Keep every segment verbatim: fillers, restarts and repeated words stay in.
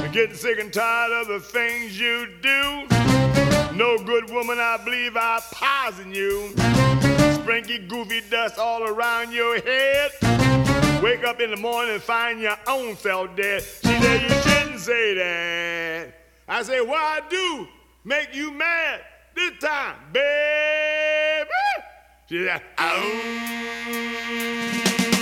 Getting sick and tired of the things you do. No good woman, I believe I poison you. Sprinky, goofy dust all around your head. Wake up in the morning and find your own self dead. She said you shouldn't say that. I say, well, I do make you mad this time, baby. She said, oh.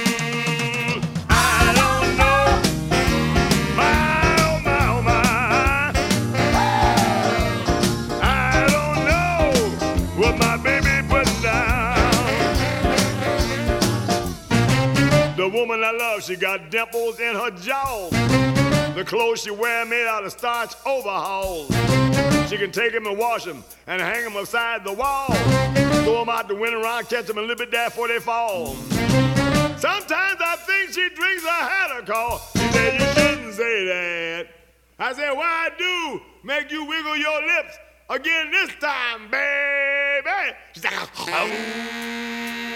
The woman I love, she got dimples in her jaw. The clothes she wear made out of starch overalls. She can take them and wash them and hang them upside the wall. Throw them out the window around, catch them and live it there before they fall. Sometimes I think she drinks a hat call. She said you shouldn't say that. I said, well, I do make you wiggle your lips again this time, baby. She's like, oh.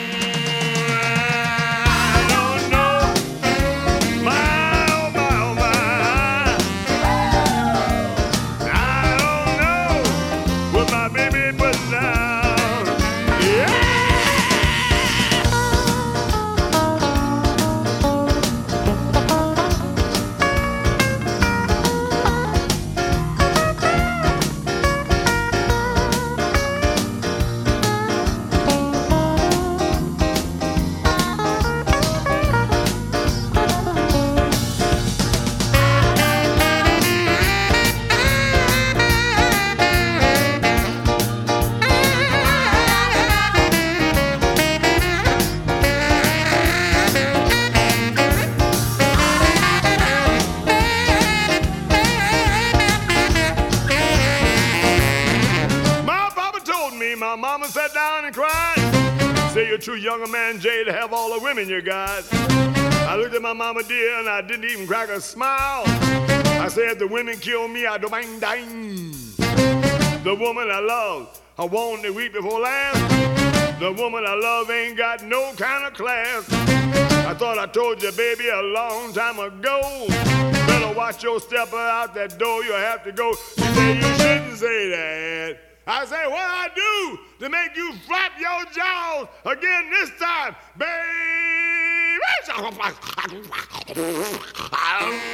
My mama sat down and cried. Say you're too young a man, Jay, to have all the women you got. I looked at my mama dear and I didn't even crack a smile. I said the women kill me, I don't mind dying. The woman I love, I want to weep before last. The woman I love ain't got no kind of class. I thought I told you, baby, a long time ago. Better watch your stepper out that door, you'll have to go. She said you shouldn't say that. I say, what I do to make you flap your jaws again this time, baby?